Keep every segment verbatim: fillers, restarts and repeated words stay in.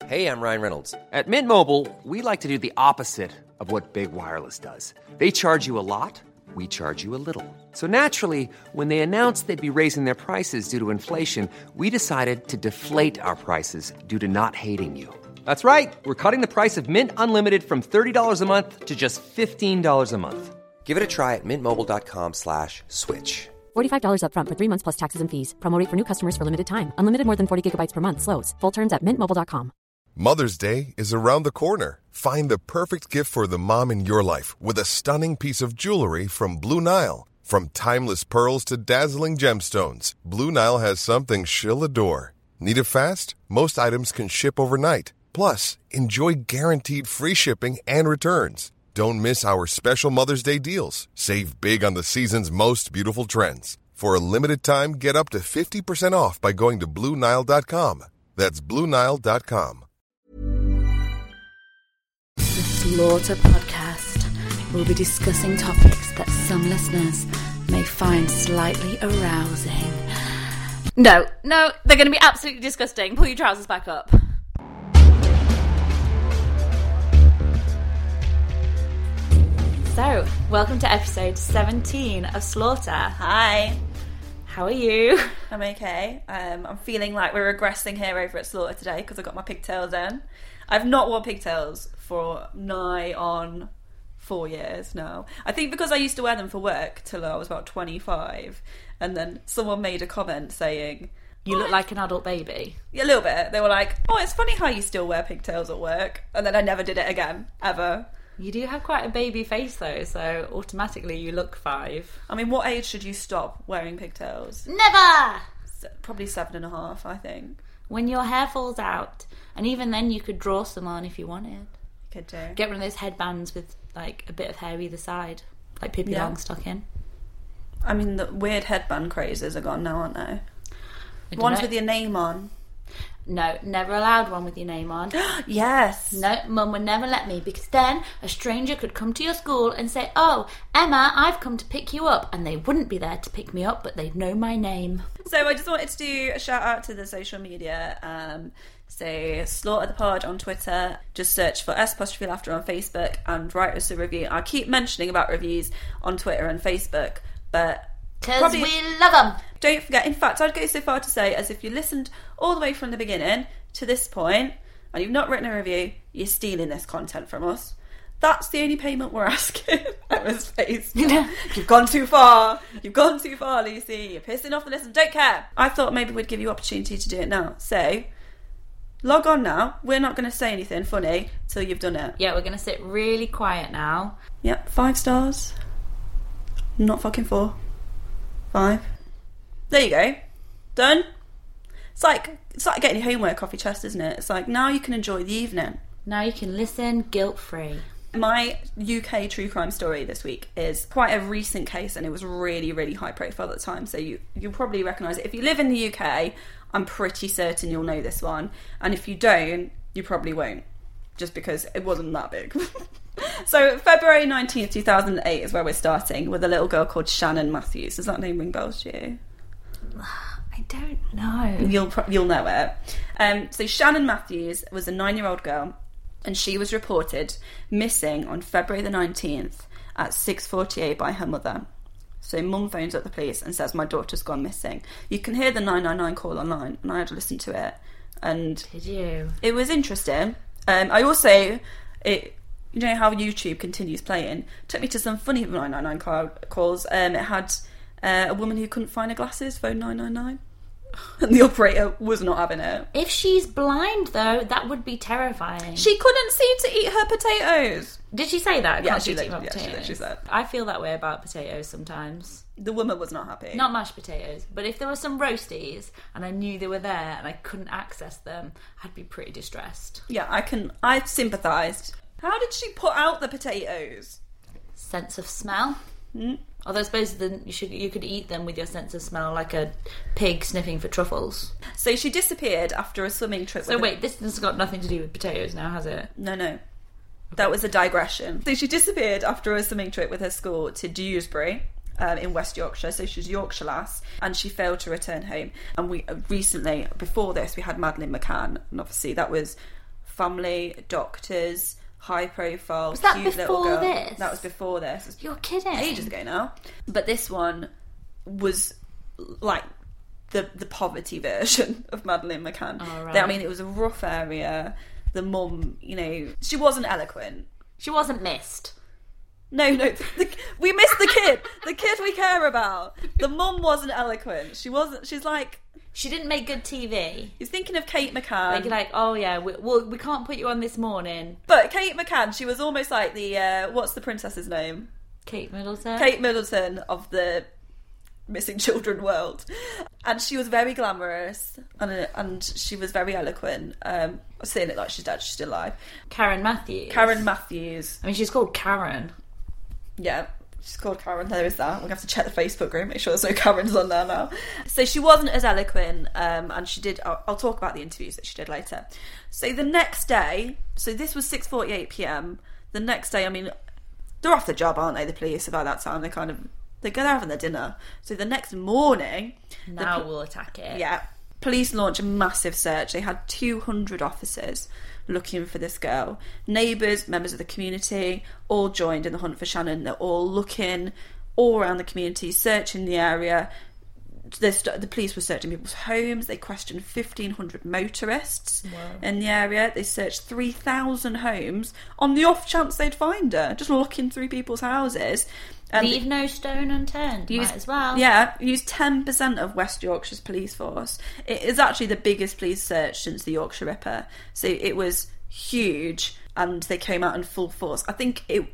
Hey, I'm Ryan Reynolds. At Mint Mobile, we like to do the opposite of what Big Wireless does. They charge you a lot, we charge you a little. So naturally, when they announced they'd be raising their prices due to inflation, we decided to deflate our prices due to not hating you. That's right. We're cutting the price of Mint Unlimited from thirty dollars a month to just fifteen dollars a month. Give it a try at mintmobile.com slash switch. forty-five dollars up front for three months plus taxes and fees. Promo rate for new customers for limited time. Unlimited more than forty gigabytes per month. Slows full terms at mint mobile dot com. Mother's Day is around the corner. Find the perfect gift for the mom in your life with a stunning piece of jewelry from Blue Nile. From timeless pearls to dazzling gemstones, Blue Nile has something she'll adore. Need it fast? Most items can ship overnight. Plus, enjoy guaranteed free shipping and returns. Don't miss our special Mother's Day deals. Save big on the season's most beautiful trends. For a limited time, get up to fifty percent off by going to Blue Nile dot com. That's Blue Nile dot com. The Slaughter Podcast will be discussing topics that some listeners may find slightly arousing. No, no, they're going to be absolutely disgusting. Pull your trousers back up. So, welcome to episode seventeen of Slaughter. Hi. How are you? I'm okay. Um, I'm feeling like we're regressing here over at Slaughter today because I've got my pigtails in. I've not worn pigtails for nigh on four years now. I think because I used to wear them for work till I was about twenty-five, and then someone made a comment saying, You look like an adult baby. Yeah, a little bit. They were like, oh, it's funny how you still wear pigtails at work. And then I never did it again, ever. You do have quite a baby face though, so automatically you look five. I mean, what age should you stop wearing pigtails? Never! Probably seven and a half, I think. When your hair falls out, and even then you could draw some on if you wanted. You could do. Get one of those headbands with like a bit of hair either side, like Pippi Yeah. Longstocking. I mean, the weird headband crazes are gone now, aren't they? I Ones know. with your name on. No, never allowed one with your name on. Yes. No, Mum would never let me, because then a stranger could come to your school and say, oh, Emma, I've come to pick you up. And they wouldn't be there to pick me up, but they'd know my name. So I just wanted to do a shout out to the social media. Um, so Slaughter the Pod on Twitter. Just search for S apostrophe laughter on Facebook and write us a review. I keep mentioning about reviews on Twitter and Facebook, but... Because we love them. Don't forget, in fact, I'd go so far to say, as if you listened all the way from the beginning to this point, and you've not written a review, you're stealing this content from us. That's the only payment we're asking. Emma's face. You've gone too far. You've gone too far, Lucy. You're pissing off the listeners. Don't care. I thought maybe we'd give you opportunity to do it now. So, log on now. We're not going to say anything funny till you've done it. Yeah, we're going to sit really quiet now. Yep, five stars. Not fucking four. Five. There you go. Done. It's like it's like getting your homework off your chest, isn't it? It's like now you can enjoy the evening. Now you can listen guilt-free. My U K true crime story this week is quite a recent case, and it was really, really high profile at the time, so you, you'll probably recognise it. If you live in the U K, I'm pretty certain you'll know this one, and if you don't, you probably won't, just because it wasn't that big. So February nineteenth, two thousand eight is where we're starting, with a little girl called Shannon Matthews. Does that name ring bells to you? I don't know. You'll pro- you'll know it. Um, so Shannon Matthews was a nine-year-old girl, and she was reported missing on February the nineteenth at six forty-eight by her mother. So mum phones up the police and says, my daughter's gone missing. You can hear the nine nine nine call online, and I had to listen to it. And Did you? It was interesting. Um, I also... it. You know how YouTube continues playing? Took me to some funny nine nine nine call- calls. Um, it had uh, a woman who couldn't find her glasses, phone nine nine nine. And the operator was not having it. If she's blind, though, that would be terrifying. She couldn't seem to eat her potatoes. Did she say that? Yeah, Can't she eat did. my Yeah, she potatoes? did, she said. I feel that way about potatoes sometimes. The woman was not happy. Not mashed potatoes, but if there were some roasties and I knew they were there and I couldn't access them, I'd be pretty distressed. Yeah, I can. I sympathised. How did she put out the potatoes? Sense of smell. Mm. Although I suppose then you should you could eat them with your sense of smell, like a pig sniffing for truffles. So she disappeared after a swimming trip. So with wait, a... this has got nothing to do with potatoes now, has it? No, no. That was a digression. So she disappeared after a swimming trip with her school to Dewsbury. Um, in West Yorkshire, so she's Yorkshire lass, and she failed to return home. And we uh, recently, before this, we had Madeleine McCann, and obviously that was family, doctors, high profile, Was that cute little before girl. this? That was before this. It was You're kidding. ages ago now. But this one was like the the poverty version of Madeleine McCann. Oh, right. I mean, it was a rough area. The mum, you know, she wasn't eloquent. She wasn't missed. No, no, the, we missed the kid. The kid we care about. The mum wasn't eloquent. She wasn't. She's like, She didn't make good T V. he's thinking of Kate McCann. Like, like, oh yeah, we, well, we can't put you on this morning. But Kate McCann, she was almost like the uh, what's the princess's name? Kate Middleton. Kate Middleton of the missing children world, and she was very glamorous and and she was very eloquent. Um, I'm saying it like she's dead, she's still alive. Karen Matthews. Karen Matthews. I mean, she's called Karen. Yeah, she's called Karen. There is that. We're gonna have to check the Facebook group, make sure there's no Karens on there now. So she wasn't as eloquent, um, and she did. I'll, I'll talk about the interviews that she did later. So the next day, so this was six forty-eight p.m. The next day, I mean, they're off the job, aren't they? The police by that time, they kind of they go having their dinner. So the next morning, Now the, we'll attack it. yeah, police launch a massive search. They had two hundred officers looking for this girl. Neighbours, members of the community, all joined in the hunt for Shannon. They're all looking all around the community, searching the area. St- the police were searching people's homes. They questioned fifteen hundred motorists in the area. They searched three thousand homes on the off chance they'd find her, just looking through people's houses. And Leave no stone unturned. Use, Might as well. Yeah, used ten percent of West Yorkshire's police force. It is actually the biggest police search since the Yorkshire Ripper. So it was huge, and they came out in full force. I think it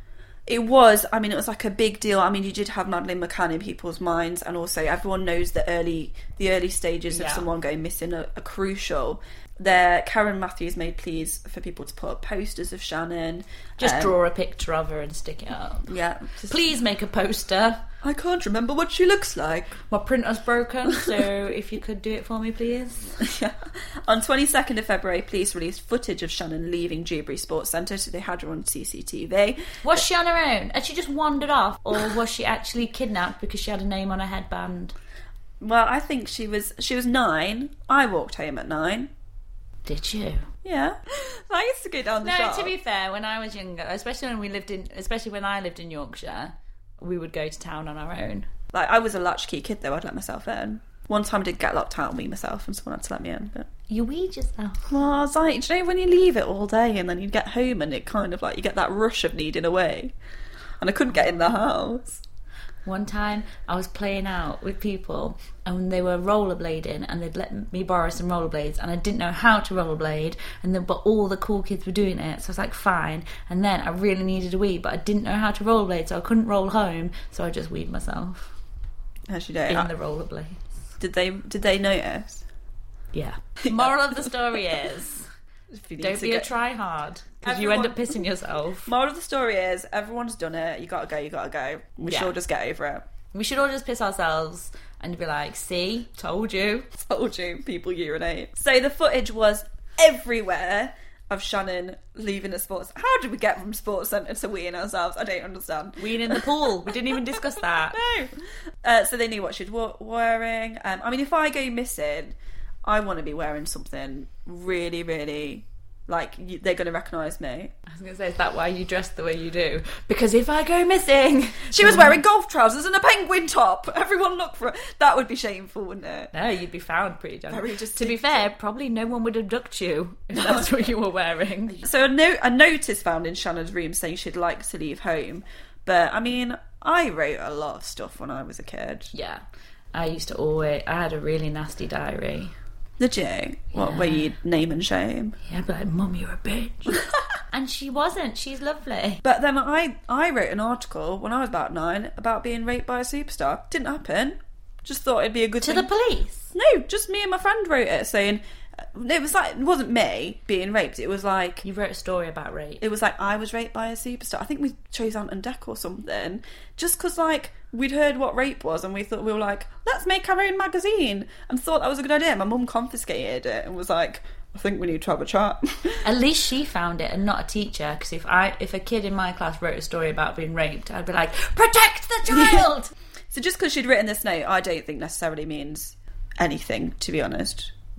it was, I mean, it was like a big deal. I mean, you did have Madeleine McCann in people's minds, and also everyone knows the early the early stages of Yeah. someone going missing are, are crucial. There, Karen Matthews made pleas for people to put up posters of Shannon. Just Um, draw a picture of her and stick it up. Yeah. Just, Please make a poster. I can't remember what she looks like. My printer's broken, so if you could do it for me, please. Yeah. On twenty-second of February, police released footage of Shannon leaving Dewberry Sports Centre, so they had her on C C T V. Was she on her own? Had she just wandered off, or was she actually kidnapped because she had a name on her headband? Well, I think she was she was nine. I walked home at nine. Did you? Yeah. I used to go down the No, shop. to be fair, when I was younger, especially when we lived in, especially when I lived in Yorkshire, we would go to town on our own. Like, I was a latchkey kid, though. I'd let myself in. One time I did get locked out and wee myself, and someone had to let me in. But... You weed yourself. Well, I was like, do you know when you leave it all day and then you get home and it kind of like, you get that rush of needing away? And I couldn't get in the house. One time I was playing out with people and they were rollerblading and they'd let me borrow some rollerblades and I didn't know how to rollerblade, and then, but all the cool kids were doing it, so I was like, fine. And then I really needed a wee, but I didn't know how to rollerblade, so I couldn't roll home, so I just weed myself As you do. in I- the rollerblades. Did they, did they notice? Yeah. Moral of the story is, If you need don't to be go- a try hard, because you end up Everyone- pissing yourself. Moral of the story is, everyone's done it. You gotta go, you gotta go. We Yeah. should all just get over it. We should all just piss ourselves and be like, see, told you. Told you, people urinate. So the footage was everywhere of Shannon leaving the sports. How did we get from sports centre to weeing ourselves? I don't understand. Weed in the pool. We didn't even discuss that. No. Uh, so they knew what she'd wa- wearing. Um, I mean, if I go missing, I want to be wearing something really, really like you, they're going to recognise me. I was going to say, is that why you dress the way you do? Because if I go missing... She was wearing golf trousers and a penguin top. Everyone look for it. That would be shameful, wouldn't it? No, you'd be found pretty done. Very To be distinctive. fair, probably no one would abduct you if that's what you were wearing. So a, no- a notice found in Shannon's room saying she'd like to leave home. But, I mean, I wrote a lot of stuff when I was a kid. Yeah. I used to always... I had a really nasty diary. Did you? What, where you'd name and shame? Yeah, I'd be like, Mum, you're a bitch. And she wasn't. She's lovely. But then I, I wrote an article when I was about nine about being raped by a superstar. Didn't happen. Just thought it'd be a good To thing. the police? No, just me and my friend wrote it saying... It was like, it wasn't me being raped. It was like... You wrote a story about rape. It was like, I was raped by a superstar. I think we chose Ant and Dec or something. Just because, like, we'd heard what rape was and we thought, we were like, let's make our own magazine. And thought that was a good idea. My mum confiscated it and was like, I think we need to have a chat. At least she found it and not a teacher. Because if I, if a kid in my class wrote a story about being raped, I'd be like, protect the child! So just because she'd written this note, I don't think necessarily means anything, to be honest.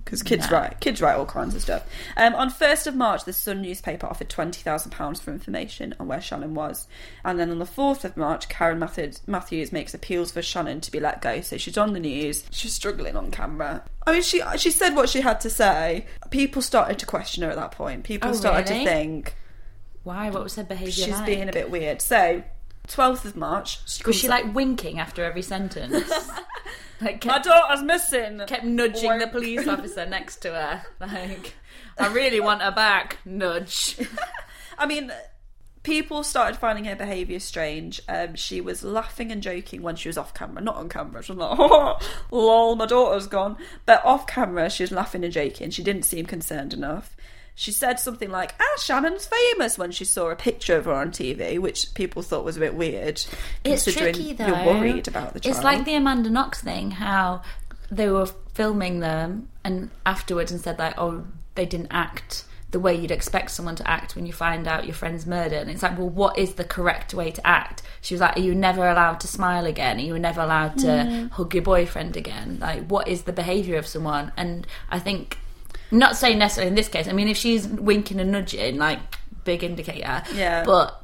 because kids No. write kids write all kinds of stuff. Um, on first of March, the Sun newspaper offered twenty thousand pounds for information on where Shannon was. And then on the fourth of March, Karen Matthews, Matthews makes appeals for Shannon to be let go. So she's on the news. She's struggling on camera. I mean, she she said what she had to say. People started to question her at that point. People Oh, started really? to think Why? What was her behaviour she's like? being a bit weird. So, twelfth of March... She Was she comes- like winking after every sentence? Like My kept, daughter's missing! kept nudging the Wink. police officer next to her. Like, I really want her back. Nudge. I mean, people started finding her behaviour strange. Um, she was laughing and joking when she was off camera. Not on camera. She was like, oh, lol, my daughter's gone. But off camera, she was laughing and joking. She didn't seem concerned enough. She said something like, ah, Shannon's famous, when she saw a picture of her on T V, which people thought was a bit weird. It's considering tricky though. You're worried about the child. It's like the Amanda Knox thing, how they were filming them and afterwards and said like, oh, they didn't act the way you'd expect someone to act when you find out your friend's murdered. And it's like, well, what is the correct way to act? She was like, are you never allowed to smile again? Are you never allowed to Mm. hug your boyfriend again? Like, what is the behaviour of someone? And I think, not saying necessarily in this case, I mean, if she's winking and nudging, like, big indicator. Yeah. But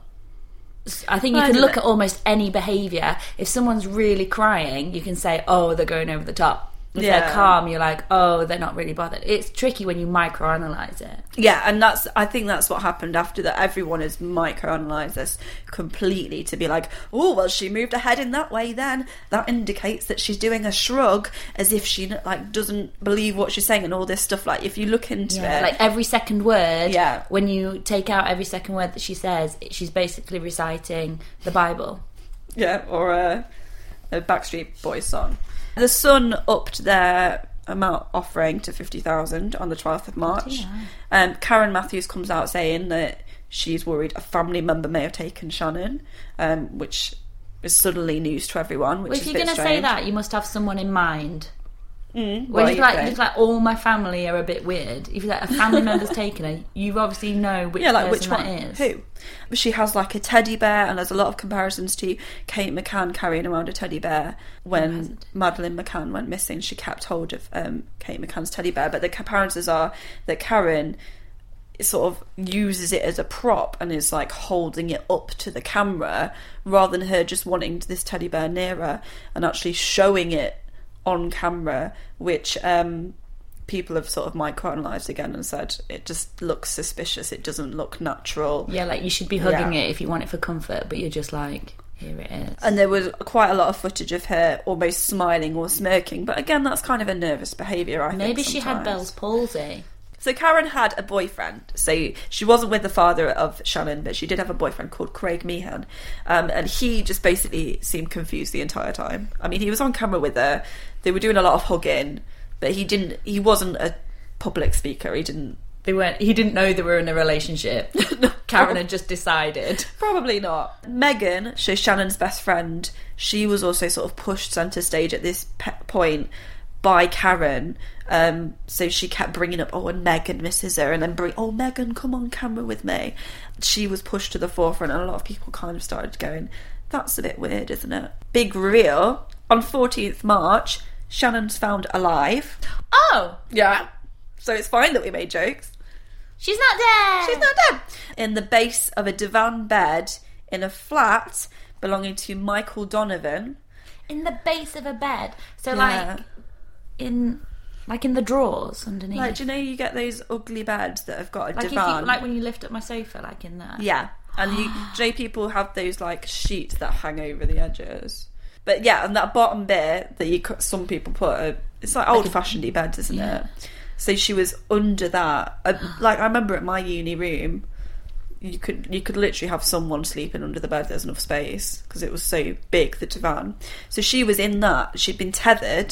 I think you Well, can I look don't- at almost any behaviour. If someone's really crying, you can say, oh, they're going over the top. If Yeah. they're calm, you're like, oh, they're not really bothered. It's tricky when you microanalyse it. Yeah, and that's I think that's what happened after that. Everyone has microanalyzed this completely to be like, oh, well, she moved her head in that way then. That indicates that she's doing a shrug as if she like doesn't believe what she's saying and all this stuff. Like, if you look into Yeah, it... like every second word, Yeah. when you take out every second word that she says, she's basically reciting the Bible. Yeah, or a, a Backstreet Boys song. The Sun upped their amount offering to fifty thousand on the twelfth of March. Yeah. Um, Karen Matthews comes out saying that she's worried a family member may have taken Shannon, um, which is suddenly news to everyone. Which Well, is if a you're bit going to say strange. that, you must have someone in mind. Mm, Well, what if do like, you think? if like all my family are a bit weird, if like a family member's taken her, you obviously know which yeah, like person which one? that is. Who? She has like a teddy bear, and there's a lot of comparisons to Kate McCann carrying around a teddy bear. When Madeleine McCann went missing, she kept hold of um, Kate McCann's teddy bear. But the comparisons are that Karen sort of uses it as a prop and is like holding it up to the camera rather than her just wanting this teddy bear near her and actually showing it on camera, which um, people have sort of microanalyzed again and said it just looks suspicious. It doesn't look natural. Yeah, like you should be hugging Yeah. it if you want it for comfort, but you're just like, here it is. And there was quite a lot of footage of her almost smiling or smirking. But again, that's kind of a nervous behaviour, I think. Maybe she had sometimes. Bell's palsy. So Karen had a boyfriend. So she wasn't with the father of Shannon, but she did have a boyfriend called Craig Meehan. Um, and he just basically seemed confused the entire time. I mean, he was on camera with her. They were doing a lot of hugging, but he didn't. He wasn't a public speaker. He didn't. They weren't. He didn't know they were in a relationship. Karen had just decided. Probably not. Megan, so Shannon's best friend, she was also sort of pushed centre stage at this pe- point by Karen. Um, so she kept bringing up, oh, and Megan misses her, and then bring, oh, Megan, come on camera with me. She was pushed to the forefront, and a lot of people kind of started going, that's a bit weird, isn't it? Big reveal. On fourteenth March, Shannon's found alive. Oh, Yeah. So it's fine that we made jokes. she's not dead. She's not dead. In the base of a divan bed in a flat belonging to Michael Donovan. in the base of a bed. So Yeah. like in like in the drawers underneath. Like, do you know you get those ugly beds that have got a like, if divan? you, like when you lift up my sofa, like in there. Yeah. And you, do you know people have those like sheets that hang over the edges? But yeah, and that bottom bit that you cut- some people put, a, it's like old-fashioned beds, isn't Yeah. it? So she was under that. Uh, like I remember at my uni room, you could you could literally have someone sleeping under the bed. There's enough space because it was so big, the divan. So she was in that. She'd been tethered,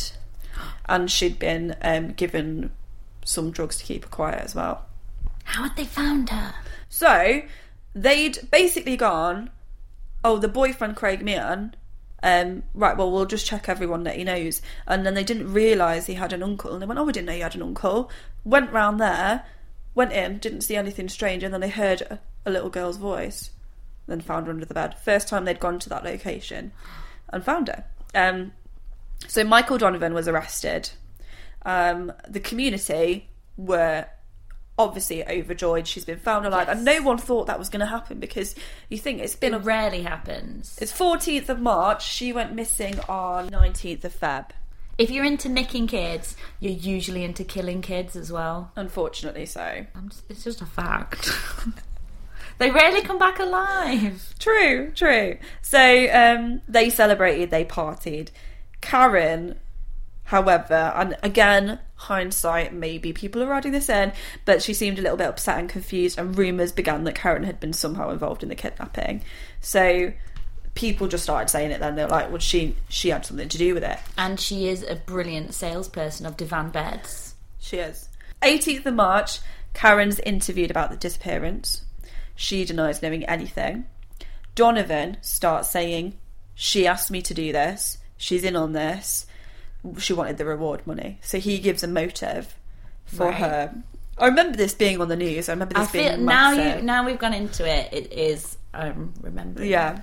and she'd been um, given some drugs to keep her quiet as well. How had they found her? So they'd basically gone, oh, the boyfriend Craig Meehan, um, right, well, we'll just check everyone that he knows. And then they didn't realise he had an uncle. And they went, oh, we didn't know you had an uncle. Went round there, went in, didn't see anything strange. And then they heard a, a little girl's voice. Then found her under the bed. First time they'd gone to that location and found her. Um, so Michael Donovan was arrested. Um, the community were obviously overjoyed. She's been found alive, yes. and no one thought that was going to happen, because you think it's been... It a, rarely happens. It's fourteenth of March. She went missing on nineteenth of Feb. If you're into nicking kids, you're usually into killing kids as well. Unfortunately so. I'm just, it's just a fact. They rarely come back alive. True, true. So um, they celebrated, they partied. Karen, however, and again, hindsight, maybe people are adding this in, but she seemed a little bit upset and confused, and rumours began that Karen had been somehow involved in the kidnapping. So people just started saying it then. They were like, well, she she had something to do with it. And she is a brilliant salesperson of divan beds. She is. eighteenth of March, Karen's interviewed about the disappearance. She denies knowing anything. Donovan starts saying, she asked me to do this, she's in on this, she wanted the reward money. So he gives a motive for right. her. I remember this being on the news. I remember this I being feel, massive. Now, you, now we've gone into it, it is, I'm remembering. Yeah.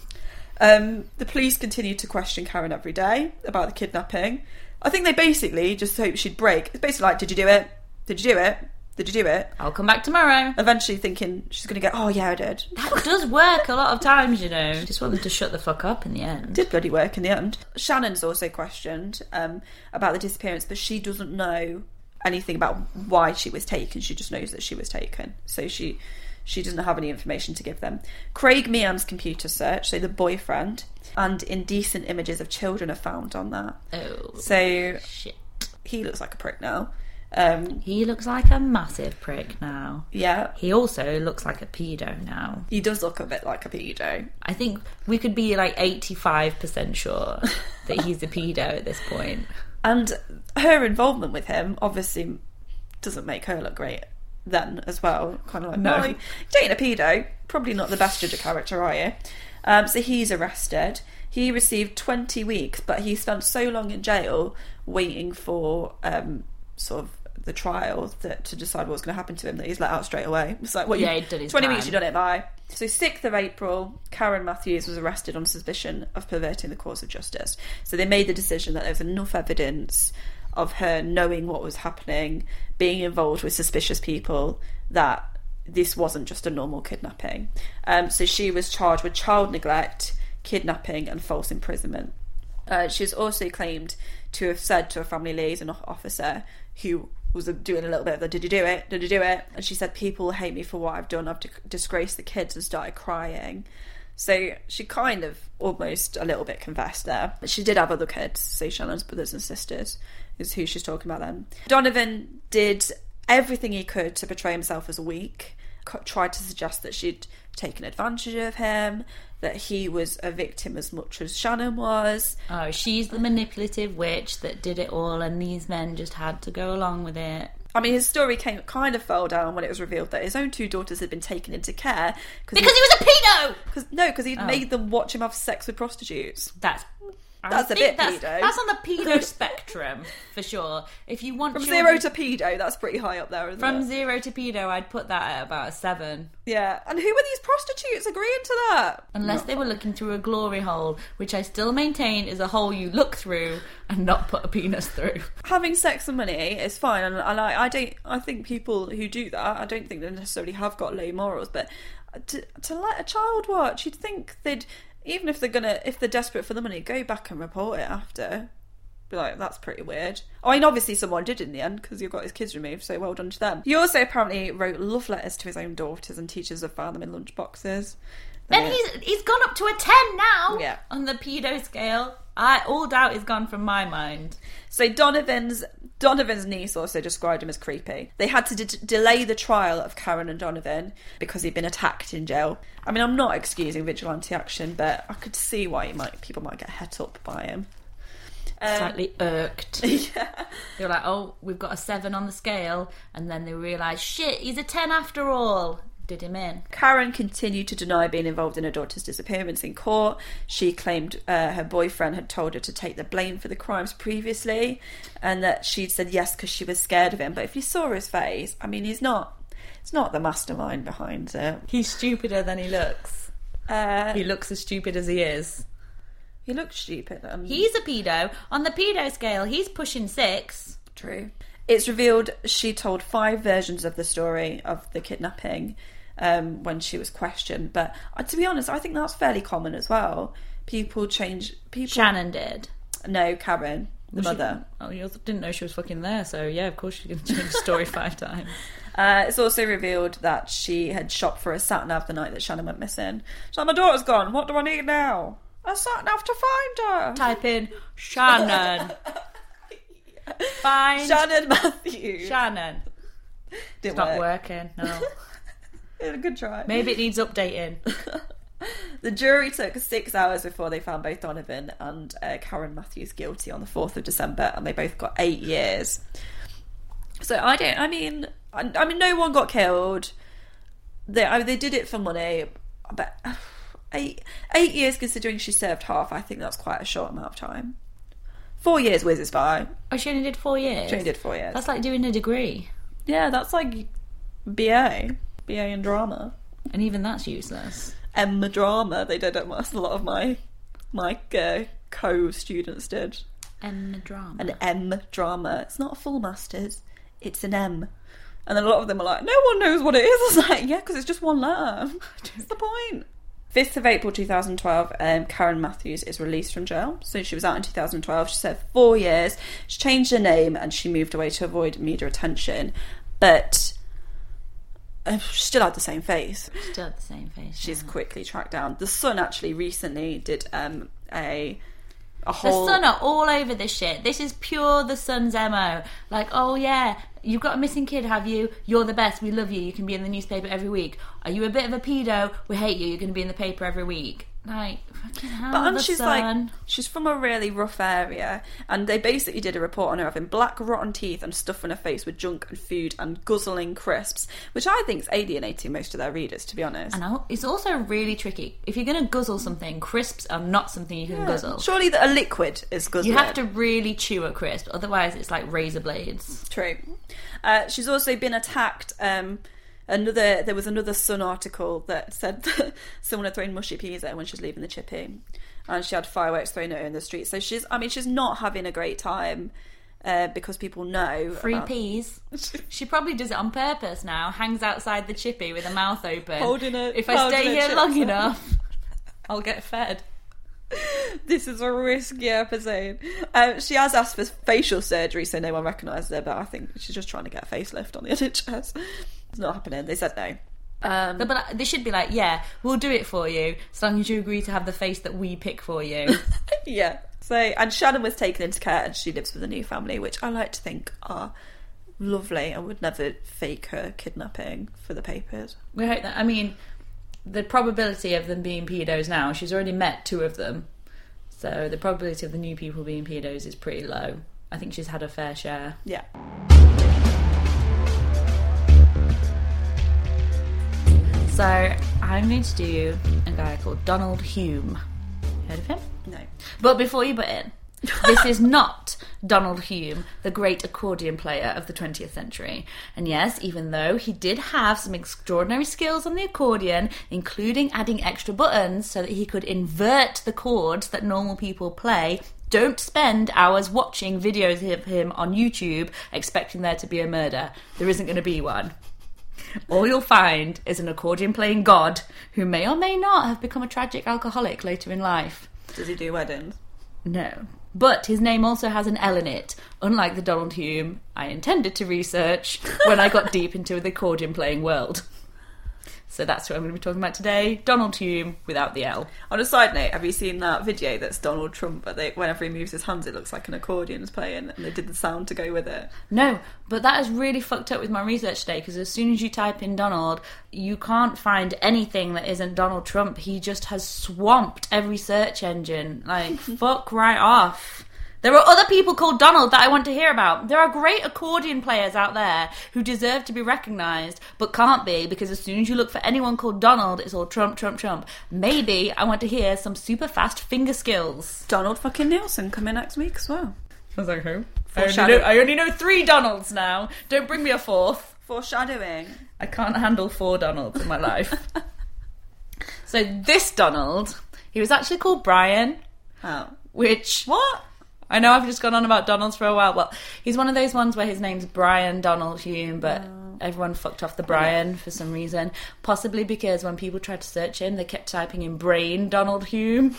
Um, the police continued to question Karen every day about the kidnapping. I think they basically just hoped she'd break. It's basically like, did you do it? Did you do it? Did you do it? I'll come back tomorrow. Eventually thinking she's going to go, oh yeah, I did. That does work a lot of times, you know. Just want them to shut the fuck up in the end. Did bloody work in the end. Shannon's also questioned um, about the disappearance, but she doesn't know anything about why she was taken. She just knows that she was taken. So she she doesn't have any information to give them. Craig Meehan's computer search, so the boyfriend, and indecent images of children are found on that. Oh, so shit. He looks like a prick now. Um, he looks like a massive prick now. Yeah. He also looks like a pedo now. He does look a bit like a pedo. I think we could be like eighty-five percent sure that he's a pedo at this point. And her involvement with him obviously doesn't make her look great then as well. Kind of like, no, no dating a pedo, probably not the best judge of character, are you? Um, so he's arrested. He received twenty weeks, but he spent so long in jail waiting for um, sort of the trial that, to decide what was going to happen to him, that he's let out straight away. It's like, well, yeah, you, he'd done his twenty time. weeks, you've done it, bye. So sixth of April, Karen Matthews was arrested on suspicion of perverting the course of justice. So they made the decision that there was enough evidence of her knowing what was happening, being involved with suspicious people, that this wasn't just a normal kidnapping. Um, so she was charged with child neglect, kidnapping and false imprisonment. Uh, she was also claimed to have said to a family liaison officer who was doing a little bit of the did you do it, did you do it, and she said, people hate me for what I've done, I've d- disgraced the kids, and started crying. So she kind of almost a little bit confessed there. But she did have other kids, so Shannon's brothers and sisters is who she's talking about then. Donovan did everything he could to portray himself as weak, tried to suggest that she'd taken advantage of him, that he was a victim as much as Shannon was. Oh, she's the manipulative witch that did it all, and these men just had to go along with it. I mean, his story came kind of fell down when it was revealed that his own two daughters had been taken into care because he, he was a pedo. Cause, no, because he'd oh. made them watch him have sex with prostitutes. That's that's a bit that's, pedo. That's on the pedo spectrum for sure. If you want from children, zero to pedo, that's pretty high up there, isn't from it? From zero to pedo, I'd put that at about a seven. Yeah, and who were these prostitutes agreeing to that? Unless not they were looking through a glory hole, which I still maintain is a hole you look through and not put a penis through. Having sex and money is fine, and I, I don't. I think people who do that, I don't think they necessarily have got low morals, but to to let a child watch, you'd think they'd. Even if they're gonna, if they're desperate for the money, go back and report it after. Be like, that's pretty weird. I mean, obviously someone did in the end because he got his kids removed, so well done to them. He also apparently wrote love letters to his own daughters, and teachers have found them in lunch boxes. Then he's he's gone up to a ten now. Yeah. On the pedo scale. I all doubt is gone from my mind. So Donovan's Donovan's niece also described him as creepy. They had to de- delay the trial of Karen and Donovan because he'd been attacked in jail. I mean, I'm not excusing vigilante action, but I could see why he might people might get het up by him. Um, Slightly irked. Yeah. They were like, oh, we've got a seven on the scale, and then they realised, shit, he's a ten after all. Did him in. Karen continued to deny being involved in her daughter's disappearance in court. She claimed uh, her boyfriend had told her to take the blame for the crimes previously, and that she'd said yes because she was scared of him. But if you saw his face, I mean, he's not he's not the mastermind behind it. He's stupider than he looks. Uh, he looks as stupid as he is. He looks stupid. Um, he's a pedo. On the pedo scale, he's pushing six. True. It's revealed she told five versions of the story of the kidnapping um, when she was questioned. But uh, to be honest, I think that's fairly common as well. People change... People... Shannon did. No, Karen, the Was mother. She, oh, you didn't know she was fucking there, so yeah, of course she's going to change the story five times. Uh, it's also revealed that she had shopped for a sat-nav the night that Shannon went missing. She's like, my daughter's gone. What do I need now? A sat-nav to find her. Type in Shannon. Find Shannon Matthews. Shannon. Didn't It's not work. working, no. A good try. Maybe it needs updating. The jury took six hours before they found both Donovan and uh, Karen Matthews guilty on the fourth of December, and they both got eight years. So I don't. I mean, I, I mean, no one got killed. They I mean, they did it for money, but uh, eight eight years considering she served half, I think that's quite a short amount of time. Four years whizzes by. Oh, she only did four years? She only did four years. That's like doing a degree. Yeah, that's like B A, B A in drama, and even that's useless. M drama. They did it. A lot of my my uh, co-students did. M drama. An M drama. It's not a full masters. It's an M. And then a lot of them are like, no one knows what it is. I was like, yeah, because it's just one letter. What's the point? fifth of April twenty twelve, um, Karen Matthews is released from jail. So she was out in two thousand twelve. She served four years. She changed her name and she moved away to avoid media attention. But uh, she still had the same face. Still had the same face. She's yeah. quickly tracked down. The Sun actually recently did um, a... A whole... The Sun are all over this shit. This is pure The Sun's M O. Like, oh yeah, you've got a missing kid, have you? You're the best. We love you. You can be in the newspaper every week. Are you a bit of a pedo? We hate you. You're going to be in the paper every week. Like, fucking hell, But and The she's Sun. like, she's from a really rough area, and they basically did a report on her having black rotten teeth and stuffing her face with junk and food and guzzling crisps, which I think is alienating most of their readers, to be honest. And it's also really tricky. If you're going to guzzle something, crisps are not something you can Yeah. guzzle. Surely that a liquid is guzzling. You have to really chew a crisp, otherwise it's like razor blades. True. Uh, she's also been attacked. Um, another there was another Sun article that said that someone had thrown mushy peas at her when she was leaving the chippy, and she had fireworks thrown at her in the street. So she's, I mean, she's not having a great time uh, because people know Free about... peas. She probably does it on purpose now. Hangs outside the chippy with her mouth open. Holding it. If I stay here long enough, I'll get fed. This is a risky episode. Um, she has asked for facial surgery, so no one recognises her, but I think she's just trying to get a facelift on the N H S. It's not happening. They said no. Um, But, but they should be like, yeah, we'll do it for you, as long as you agree to have the face that we pick for you. yeah. So, and Shannon was taken into care, and she lives with a new family, which I like to think are lovely. I would never fake her kidnapping for the papers. We hope that. I mean, the probability of them being pedos now, she's already met two of them, so the probability of the new people being pedos is pretty low. I think she's had a fair share. Yeah. So I'm going to do a guy called Donald Hume. Heard of him? No. But before you put in, this is not Donald Hume, the great accordion player of the twentieth century. And yes, even though he did have some extraordinary skills on the accordion, including adding extra buttons so that he could invert the chords that normal people play, don't spend hours watching videos of him on YouTube expecting there to be a murder. There isn't going to be one. All you'll find is an accordion playing god who may or may not have become a tragic alcoholic later in life. Does he do weddings? No. But his name also has an L in it, unlike the Donald Hume I intended to research when I got deep into the accordion playing world. So that's what I'm going to be talking about today. Donald Hume without the L. On a side note, have you seen that video that's Donald Trump, but they, whenever he moves his hands it looks like an accordion is playing, and they did the sound to go with it? No, but that is really fucked up with my research today, because as soon as you type in Donald, you can't find anything that isn't Donald Trump. He just has swamped every search engine. Like, fuck right off. There are other people called Donald that I want to hear about. There are great accordion players out there who deserve to be recognised, but can't be, because as soon as you look for anyone called Donald, it's all Trump, Trump, Trump. Maybe I want to hear some super fast finger skills. Donald fucking Nielsen coming next week as well. I was like, who? I only, Foreshadow- know, I only know three Donalds now. Don't bring me a fourth. Foreshadowing. I can't handle four Donalds in my life. So this Donald, he was actually called Brian, Oh. which... What? I know I've just gone on about Donalds for a while. Well, he's one of those ones where his name's Brian Donald Hume, but oh. everyone fucked off the Brian for some reason. Possibly because when people tried to search him, they kept typing in Brain Donald Hume.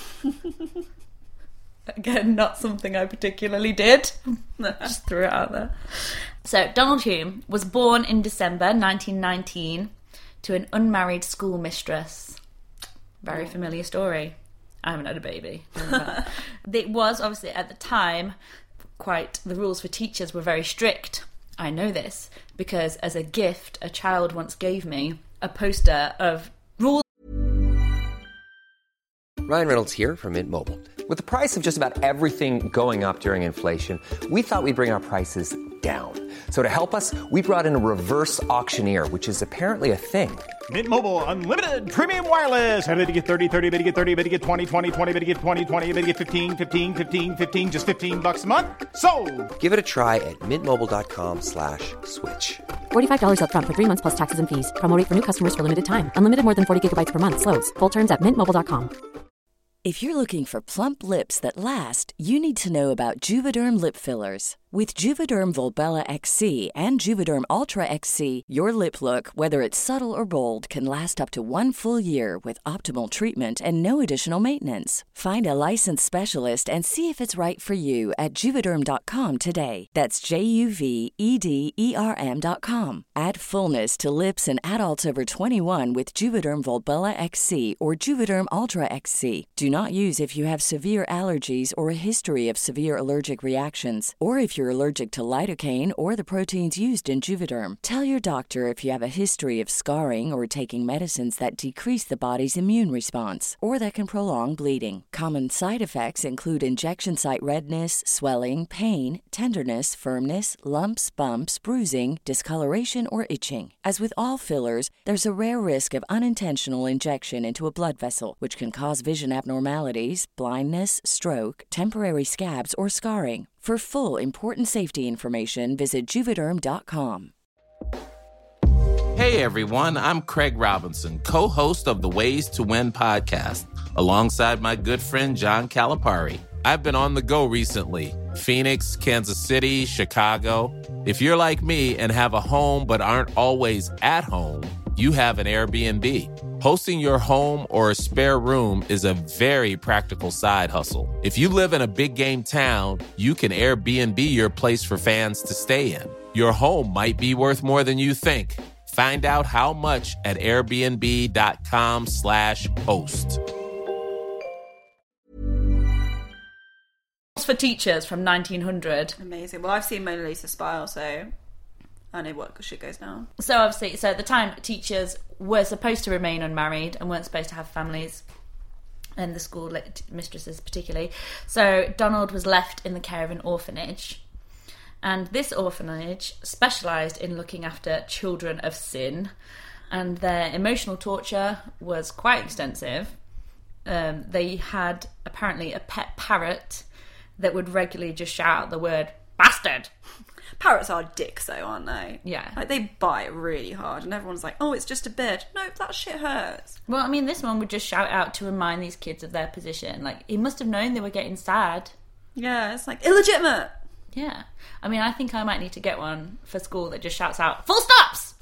Again, not something I particularly did. Just threw it out there. So, Donald Hume was born in December nineteen nineteen to an unmarried schoolmistress. Very familiar story. I haven't had a baby. It was, obviously, at the time, quite... The rules for teachers were very strict. I know this because, as a gift, a child once gave me a poster of rules... Ryan Reynolds here from Mint Mobile. With the price of just about everything going up during inflation, we thought we'd bring our prices down. So to help us, we brought in a reverse auctioneer, which is apparently a thing. Mint Mobile Unlimited Premium Wireless. How to get thirty, thirty, how to get thirty, how to get twenty, twenty, twenty, how to get twenty, twenty, how to get fifteen, fifteen, fifteen, fifteen, just fifteen bucks a month? Sold! Give it a try at mintmobile.com slash switch. forty-five dollars up front for three months plus taxes and fees. Promo rate for new customers for limited time. Unlimited more than forty gigabytes per month. Slows full terms at mint mobile dot com. If you're looking for plump lips that last, you need to know about Juvederm lip fillers. With Juvederm Volbella X C and Juvederm Ultra X C, your lip look, whether it's subtle or bold, can last up to one full year with optimal treatment and no additional maintenance. Find a licensed specialist and see if it's right for you at Juvederm dot com today. That's J U V E D E R M dot com. Add fullness to lips in adults over twenty-one with Juvederm Volbella X C or Juvederm Ultra X C. Do not use if you have severe allergies or a history of severe allergic reactions, or if you're allergic to lidocaine or the proteins used in Juvederm. Tell your doctor if you have a history of scarring or taking medicines that decrease the body's immune response or that can prolong bleeding. Common side effects include injection site redness, swelling, pain, tenderness, firmness, lumps, bumps, bruising, discoloration, or itching. As with all fillers, there's a rare risk of unintentional injection into a blood vessel, which can cause vision abnormalities, blindness, stroke, temporary scabs, or scarring. For full, important safety information, visit Juvederm dot com. Hey, everyone. I'm Craig Robinson, co-host of the Ways to Win podcast, alongside my good friend John Calipari. I've been on the go recently. Phoenix, Kansas City, Chicago. If you're like me and have a home but aren't always at home, you have an Airbnb. Hosting your home or a spare room is a very practical side hustle. If you live in a big game town, you can Airbnb your place for fans to stay in. Your home might be worth more than you think. Find out how much at airbnb.com slash host. For teachers from nineteen hundred. Amazing. Well, I've seen Mona Lisa Smile, so I know what shit goes down. So obviously, so at the time, teachers were supposed to remain unmarried and weren't supposed to have families, and the school mistresses particularly. So Donald was left in the care of an orphanage, and this orphanage specialised in looking after children of sin, and their emotional torture was quite extensive. Um, they had apparently a pet parrot that would regularly just shout out the word bastard. Parrots are dicks, though, aren't they? Yeah. Like, they bite really hard, and everyone's like, oh, it's just a bird. No, that shit hurts. Well, I mean, this one would just shout out to remind these kids of their position. Like, he must have known they were getting sad. Yeah, it's like, illegitimate. Yeah. I mean, I think I might need to get one for school that just shouts out, full stops!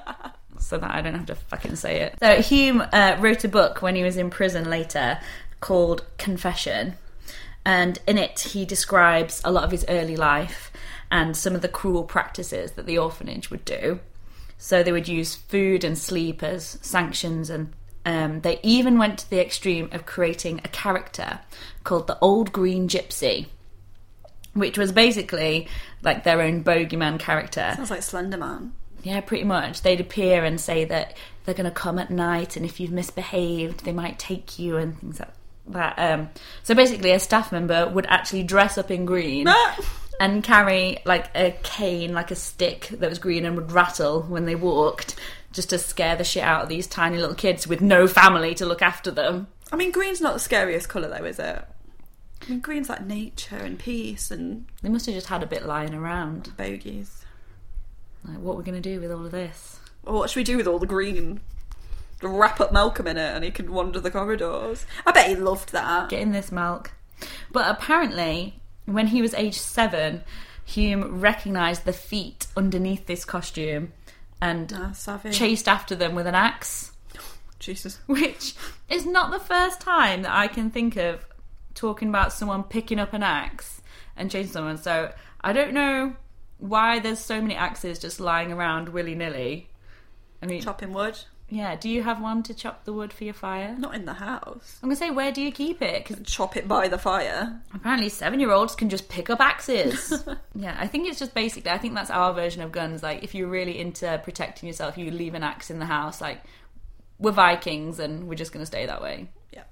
So that I don't have to fucking say it. So Hume uh, wrote a book when he was in prison later called Confession. And in it, he describes a lot of his early life and some of the cruel practices that the orphanage would do. So they would use food and sleep as sanctions, and um, they even went to the extreme of creating a character called the Old Green Gypsy, which was basically like their own bogeyman character. Sounds like Slender Man. Yeah, pretty much. They'd appear and say that they're going to come at night, and if you've misbehaved, they might take you and things like that. Um, so basically, a staff member would actually dress up in green and carry like a cane, like a stick that was green and would rattle when they walked, just to scare the shit out of these tiny little kids with no family to look after them. I mean, green's not the scariest colour, though, is it? I mean, green's like nature and peace and... They must have just had a bit lying around. Bogies. Like, what are we going to do with all of this? Well, what should we do with all the green? Wrap up Malcolm in it and he can wander the corridors. I bet he loved that. Get in this, Malk. But apparently, when he was age seven, Hume recognised the feet underneath this costume and Ah, savage. chased after them with an axe. Jesus. Which is not the first time that I can think of talking about someone picking up an axe and chasing someone. So I don't know why there's so many axes just lying around willy-nilly. I mean, Chopping wood. yeah, do you have one to chop the wood for your fire? Not in the house. I'm going to say, where do you keep it? Because Chop it by the fire. apparently seven-year-olds can just pick up axes. Yeah, I think it's just basically, I think that's our version of guns. Like, if you're really into protecting yourself, you leave an axe in the house. Like, we're Vikings and we're just going to stay that way. Yeah.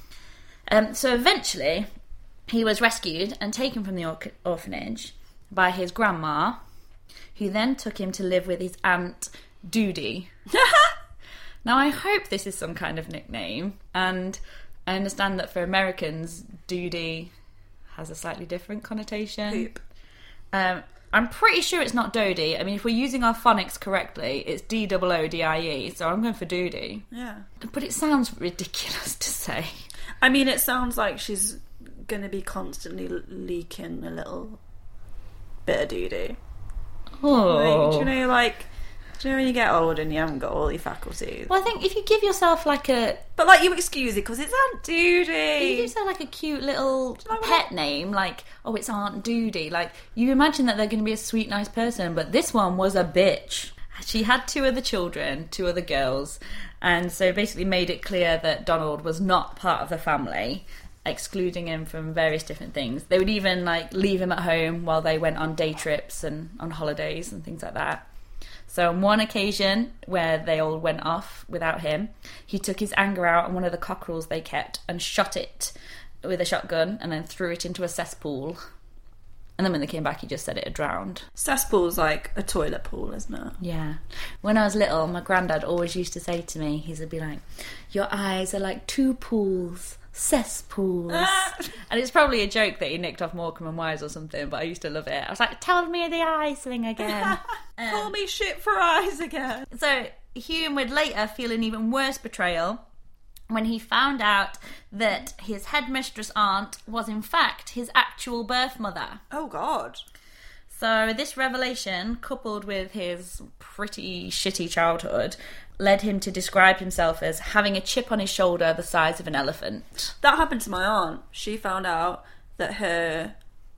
Um, so eventually, he was rescued and taken from the or- orphanage by his grandma, who then took him to live with his aunt, Doody. Now, I hope this is some kind of nickname, and I understand that for Americans, Doody has a slightly different connotation. Poop. Um, I'm pretty sure it's not Dodie. I mean, if we're using our phonics correctly, it's D O O D I E, so I'm going for Doody. Yeah. But it sounds ridiculous to say. I mean, it sounds like she's going to be constantly leaking a little bit of doo-doo. Oh. Like, do you know, like, do you know when you get old and you haven't got all your faculties? Well, I think if you give yourself like a... But, like, you excuse it because it's Aunt Doody. If you give yourself like a cute little like pet name, like, oh, it's Aunt Doody, like, you imagine that they're going to be a sweet, nice person, but this one was a bitch. She had two other children, two other girls, and so basically made it clear that Donald was not part of the family, excluding him from various different things. They would even, like, leave him at home while they went on day trips and on holidays and things like that. So on one occasion, where they all went off without him, he took his anger out on one of the cockerels they kept and shot it with a shotgun and then threw it into a cesspool. And then when they came back, he just said it had drowned. Cesspool's like a toilet pool, isn't it? Yeah. When I was little, my granddad always used to say to me, he'd be like, your eyes are like two pools, cesspools. And it's probably a joke that he nicked off Morecambe and Wise or something, but I used to love it. I was like, tell me the eyes thing again. um, Call me shit for eyes again. So Hume would later feel an even worse betrayal when he found out that his headmistress aunt was in fact his actual birth mother. Oh, God. So this revelation, coupled with his pretty shitty childhood, led him to describe himself as having a chip on his shoulder the size of an elephant. That happened to my aunt. She found out that her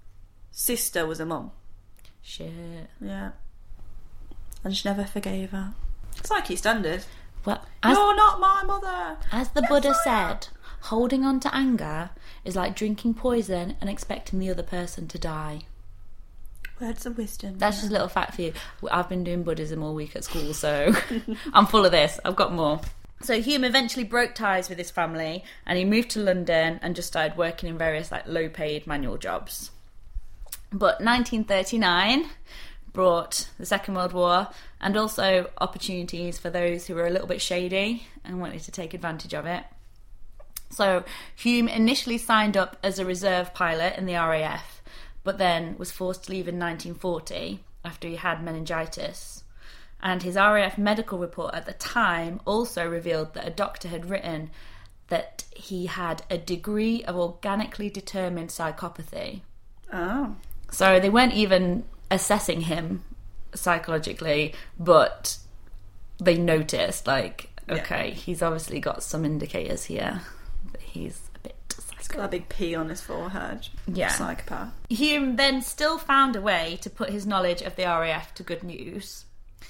sister was a mum. Shit. Yeah. And she never forgave her. It's like EastEnders. Well, as, You're not my mother! as the Yes, Buddha I am. said, holding on to anger is like drinking poison and expecting the other person to die. Words of wisdom. That's just a little fact for you. I've been doing Buddhism all week at school, so I'm full of this. I've got more. So Hume eventually broke ties with his family and he moved to London and just started working in various like low-paid manual jobs. But nineteen thirty-nine brought the Second World War and also opportunities for those who were a little bit shady and wanted to take advantage of it. So Hume initially signed up as a reserve pilot in the R A F, but then was forced to leave in nineteen forty after he had meningitis. And his R A F medical report at the time also revealed that a doctor had written that he had a degree of organically determined psychopathy. Oh. So they weren't even assessing him psychologically, but they noticed, like, okay, yeah. he's obviously got some indicators here that he's a bit psychotic. He's got a big P on his forehead. Yeah. Psychopath. Hume then still found a way to put his knowledge of the R A F to good use.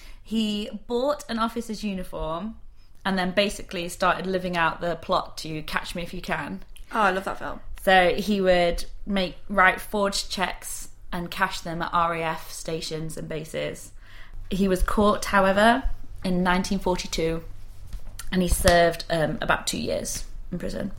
He bought an officer's uniform and then basically started living out the plot to Catch Me If You Can. Oh, I love that film. So he would make write forged checks and cash them at R A F stations and bases. He was caught, however, in nineteen forty-two, and he served um, about two years in prison.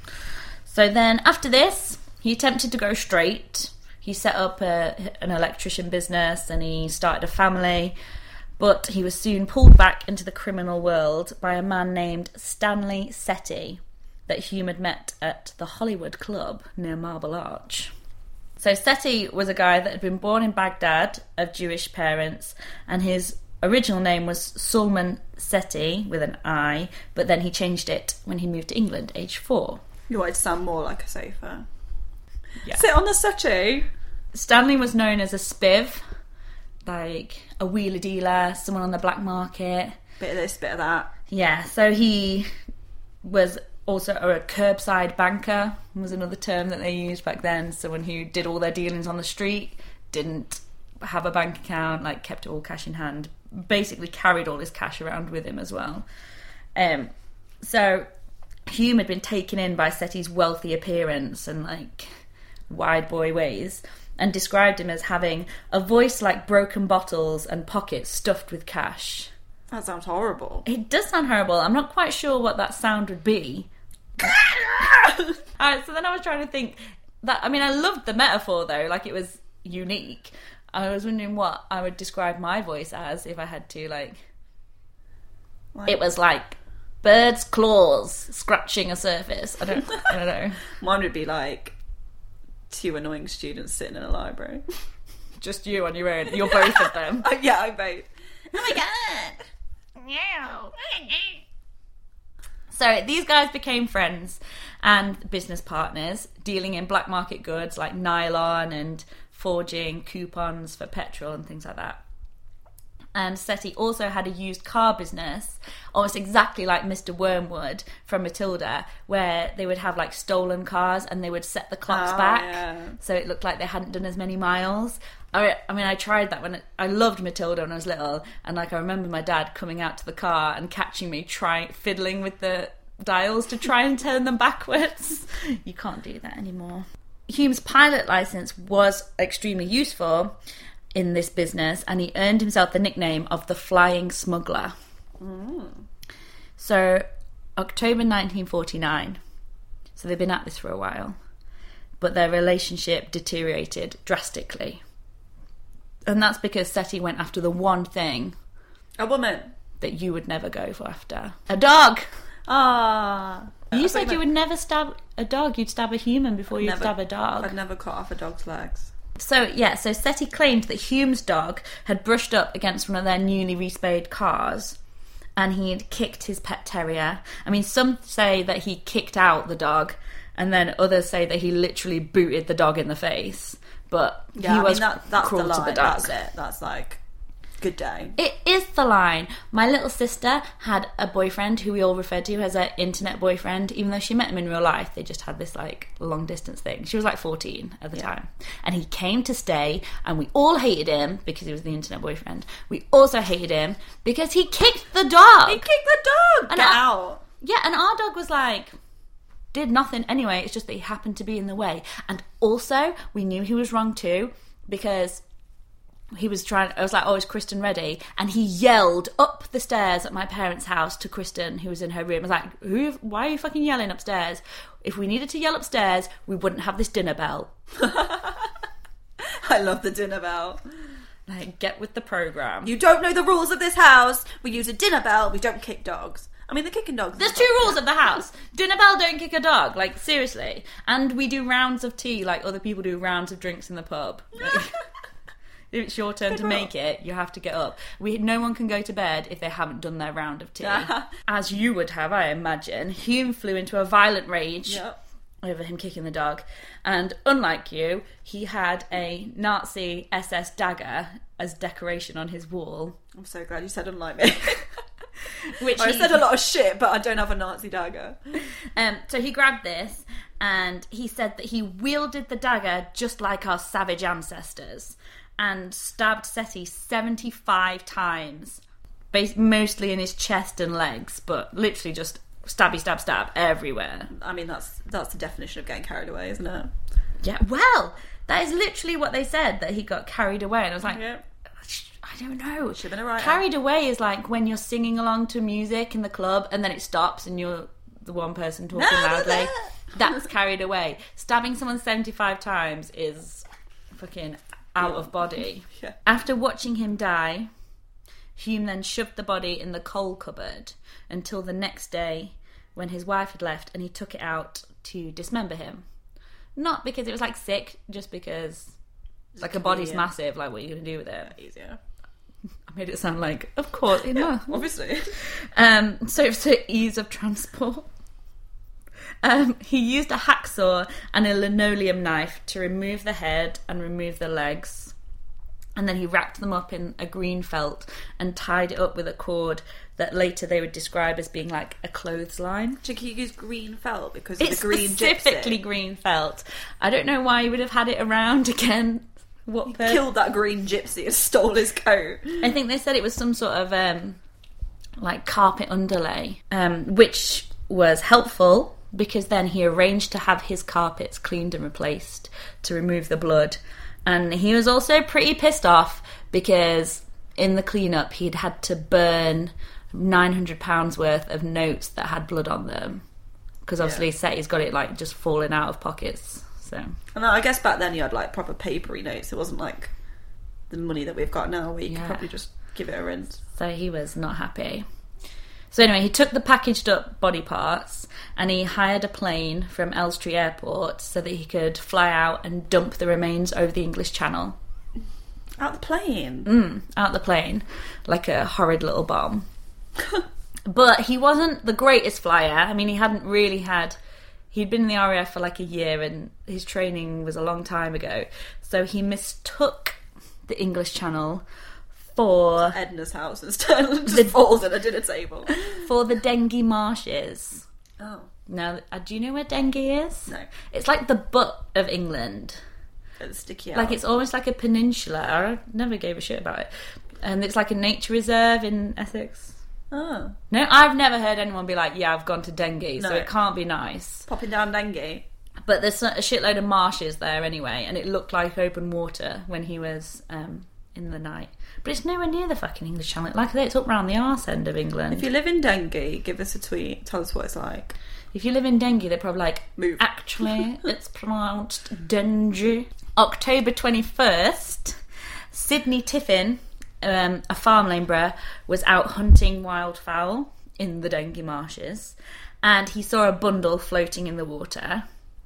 So then, after this, he attempted to go straight. He set up a, an electrician business and he started a family, but he was soon pulled back into the criminal world by a man named Stanley Setti that Hume had met at the Hollywood Club near Marble Arch. So Setti was a guy that had been born in Baghdad of Jewish parents, and his original name was Sulman Setti with an I, but then he changed it when he moved to England, age four. You wanted to sound more like a sofa. Yeah. Sit on the settee. Stanley was known as a spiv, like a wheeler dealer, someone on the black market. Bit of this, bit of that. Yeah, so he was also a curbside banker, was another term that they used back then. Someone who did all their dealings on the street, didn't have a bank account, like kept it all cash in hand, basically carried all his cash around with him as well. Um, so Hume had been taken in by Setty's wealthy appearance and like wide boy ways, and described him as having a voice like broken bottles and pockets stuffed with cash. That sounds horrible. It does sound horrible. I'm not quite sure what that sound would be. Alright, so then I was trying to think that, I mean, I loved the metaphor though, like it was unique. I was wondering what I would describe my voice as if I had to, like, like it was like bird's claws scratching a surface. I don't I don't know. Mine would be like two annoying students sitting in a library. Just you on your own. You're both of them. Oh, yeah, I'm both. Oh my god. Yeah. So these guys became friends and business partners, dealing in black market goods like nylon and forging coupons for petrol and things like that. And Setty also had a used car business, almost exactly like Mister Wormwood from Matilda, where they would have like stolen cars and they would set the clocks oh, back, yeah. so it looked like they hadn't done as many miles. I, I mean, I tried that when it, I loved Matilda when I was little, and like I remember my dad coming out to the car and catching me trying fiddling with the dials to try and turn them backwards. You can't do that anymore. Hume's pilot license was extremely useful in this business, and he earned himself the nickname of the Flying Smuggler. Mm. So, October nineteen forty-nine. So they've been at this for a while, but their relationship deteriorated drastically. And that's because Setty went after the one thing... A woman. ...that you would never go for after. A dog! Ah. You said you would never stab a dog. You'd stab a human before I'd you'd never, stab a dog. I'd never cut off a dog's legs. So, yeah, so Setty claimed that Hume's dog had brushed up against one of their newly respayed cars, and he had kicked his pet terrier. I mean, some say that he kicked out the dog, and then others say that he literally booted the dog in the face. But yeah, he I was mean, that, that's cruel the line. to the dog. That's it. That's like, good day. It is the line. My little sister had a boyfriend who we all referred to as her internet boyfriend, even though she met him in real life. They just had this like long distance thing. She was like fourteen at the yeah. time, and he came to stay, and we all hated him because he was the internet boyfriend. We also hated him because he kicked the dog. He kicked the dog. And Get our, out. Yeah, and our dog was like, did nothing anyway. It's just that he happened to be in the way. And also, we knew he was wrong too, because he was trying, I was like, oh, is Kristen ready? And he yelled up the stairs at my parents' house to Kristen, who was in her room. I was like, Who, why are you fucking yelling upstairs? If we needed to yell upstairs, we wouldn't have this dinner bell. I love the dinner bell. Like, get with the programme. You don't know the rules of this house. We use a dinner bell. We don't kick dogs. I mean, the kicking dogs. There's two rules of the house. Dinner bell, don't kick a dog. Like, seriously. And we do rounds of tea like other people do rounds of drinks in the pub. Like, if it's your turn to make it, you have to get up. We No one can go to bed if they haven't done their round of tea. As you would have, I imagine. Hume flew into a violent rage yep. over him kicking the dog. And unlike you, he had a Nazi S S dagger as decoration on his wall. I'm so glad you said unlike me. Which I he, said a lot of shit, but I don't have a Nazi dagger. Um, so he grabbed this, and he said that he wielded the dagger just like our savage ancestors, and stabbed Setty seventy-five times, based mostly in his chest and legs, but literally just stabby, stab, stab everywhere. I mean, that's that's the definition of getting carried away, isn't it? Yeah, well, that is literally what they said, that he got carried away, and I was like... Yeah. I don't know. Should have been a writer. Carried away is like when you're singing along to music in the club and then it stops and you're the one person talking loudly. That's carried away. Stabbing someone seventy-five times is fucking out of body. Yeah. After watching him die, Hume then shoved the body in the coal cupboard until the next day when his wife had left, and he took it out to dismember him. Not because it was like sick, just because like a body's massive, like what are you going to do with it? Easier. I made it sound like, of course, you know. Obviously. Um, so it's the ease of transport. Um, he used a hacksaw and a linoleum knife to remove the head and remove the legs. And then he wrapped them up in a green felt and tied it up with a cord that later they would describe as being like a clothesline. Did he use green felt because of It's the green specifically gypsy? green felt. I don't know why he would have had it around again. What He per- killed that green gypsy and stole his coat. I think they said it was some sort of um, like carpet underlay, um, which was helpful because then he arranged to have his carpets cleaned and replaced to remove the blood. And he was also pretty pissed off because in the cleanup he'd had to burn nine hundred pounds worth of notes that had blood on them. Because obviously Yeah. Setty's got it like just falling out of pockets. So And I guess back then you had like proper papery notes. It wasn't like the money that we've got now where you Yeah. could probably just give it a rinse. So he was not happy. So anyway, he took the packaged up body parts and he hired a plane from Elstree Airport so that he could fly out and dump the remains over the English Channel. Out the plane? Mm, out the plane. Like a horrid little bomb. But he wasn't the greatest flyer. I mean, he hadn't really had... He'd been in the R A F for like a year and his training was a long time ago. So he mistook the English Channel for... Edna's house instead and just falls at a dinner table. For the Dengie Marshes. Oh. Now, uh, do you know where Dengie is? No. It's like the butt of England. It's sticky out. Like it's almost like a peninsula. I never gave a shit about it. And it's like a nature reserve in Essex. Oh. No, I've never heard anyone be like, yeah, I've gone to Dengie, so No. it can't be nice. Popping down dengue. But there's a shitload of marshes there anyway, and it looked like open water when he was um, in the night. But it's nowhere near the fucking English Channel. Like I say, it's up round the arse end of England. If you live in dengue, give us a tweet. Tell us what it's like. If you live in Dengie, they're probably like, Move. Actually, it's pronounced Dengie. October twenty-first, Sydney Tiffin, um, a farm labourer, was out hunting wildfowl in the Dengie marshes, and he saw a bundle floating in the water.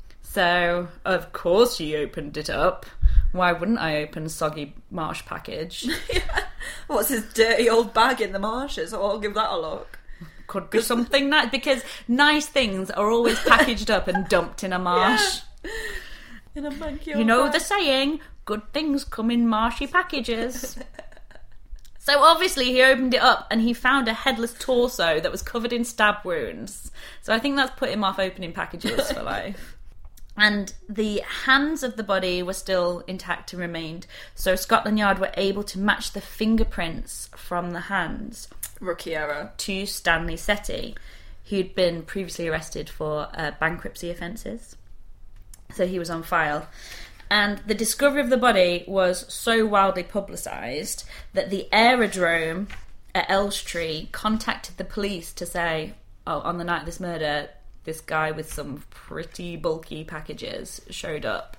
So, of course, he opened it up. Why wouldn't I open a soggy marsh package? What's his dirty old bag in the marshes? Oh, I'll give that a look. Could be something nice, because nice things are always packaged up and dumped in a marsh. Yeah. In a monkey You know the saying, good things come in marshy packages. So obviously he opened it up and he found a headless torso that was covered in stab wounds. So I think that's put him off opening packages for life. And the hands of the body were still intact and remained. So Scotland Yard were able to match the fingerprints from the hands Rookie error. to Stanley Setty, who'd been previously arrested for uh, bankruptcy offences. So he was on file. And the discovery of the body was so wildly publicised that the aerodrome at Elstree contacted the police to say, oh, on the night of this murder, this guy with some pretty bulky packages showed up.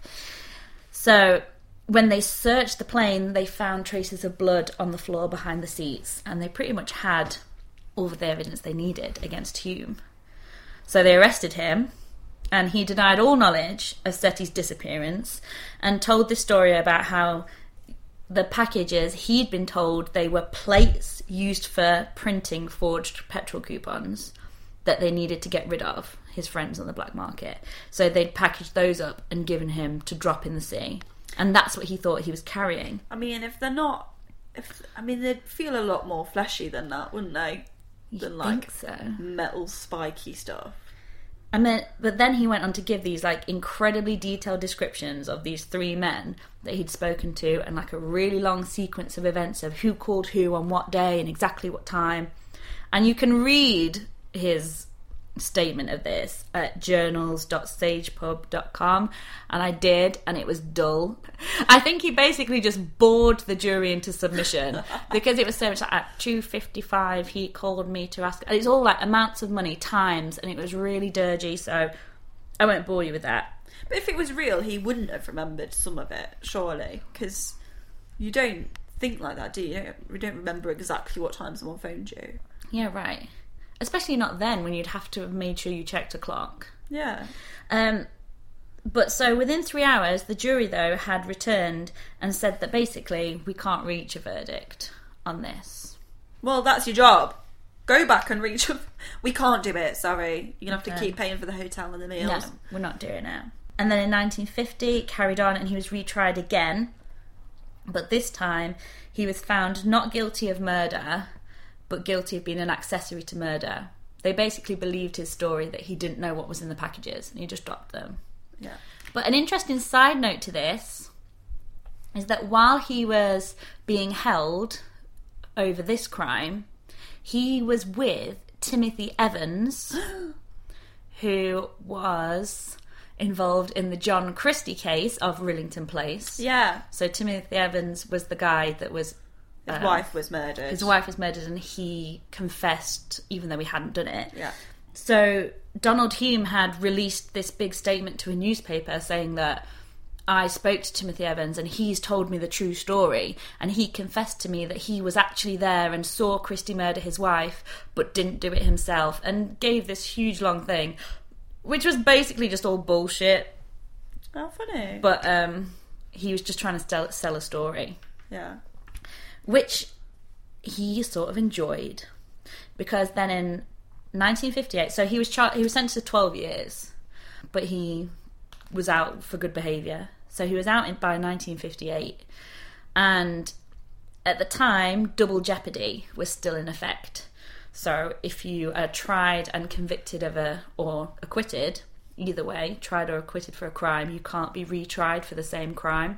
So when they searched the plane, they found traces of blood on the floor behind the seats, and they pretty much had all of the evidence they needed against Hume. So they arrested him, and he denied all knowledge of Setty's disappearance and told this story about how the packages, he'd been told they were plates used for printing forged petrol coupons that they needed to get rid of, his friends on the black market. So they'd packaged those up and given him to drop in the sea. And that's what he thought he was carrying. I mean, if they're not... if I mean, they'd feel a lot more fleshy than that, wouldn't they? Than You'd like think so. metal spiky stuff. I mean, but then he went on to give these like incredibly detailed descriptions of these three men that he'd spoken to, and like a really long sequence of events of who called who on what day and exactly what time. And you can read his statement of this at journals dot sage pub dot com, and I did, and it was dull. I think he basically just bored the jury into submission because it was so much like at two fifty-five he called me to ask. It's all like amounts of money, times, and it was really dirgy, so I won't bore you with that. But if it was real, he wouldn't have remembered some of it, surely, because you don't think like that, do you? You don't, you don't remember exactly what time someone phoned you. Yeah, right. Especially not then, when you'd have to have made sure you checked a clock. Yeah. Um, but so within three hours, the jury, though, had returned and said that basically we can't reach a verdict on this. Well, that's your job. Go back and reach. We can't do it. Sorry, you're gonna have to No. keep paying for the hotel and the meals. No, we're not doing it. And then in nineteen fifty, carried on, and he was retried again. But this time, he was found not guilty of murder, but guilty of being an accessory to murder. They basically believed his story that he didn't know what was in the packages, and he just dropped them. Yeah. But an interesting side note to this is that while he was being held over this crime, he was with Timothy Evans, who was involved in the John Christie case of Rillington Place. Yeah. So Timothy Evans was the guy that was... His um, wife was murdered. His wife was murdered, and he confessed, even though he hadn't done it. Yeah. So Donald Hume had released this big statement to a newspaper saying that I spoke to Timothy Evans and he's told me the true story, and he confessed to me that he was actually there and saw Christie murder his wife but didn't do it himself, and gave this huge long thing, which was basically just all bullshit. Oh, funny. But um, he was just trying to sell, sell a story. Yeah. Which he sort of enjoyed, because then in nineteen fifty-eight, so he was char- he was sentenced to twelve years, but he was out for good behaviour. So he was out in, by nineteen fifty-eight, and at the time, double jeopardy was still in effect. So if you are tried and convicted of a, or acquitted, either way, tried or acquitted for a crime, you can't be retried for the same crime.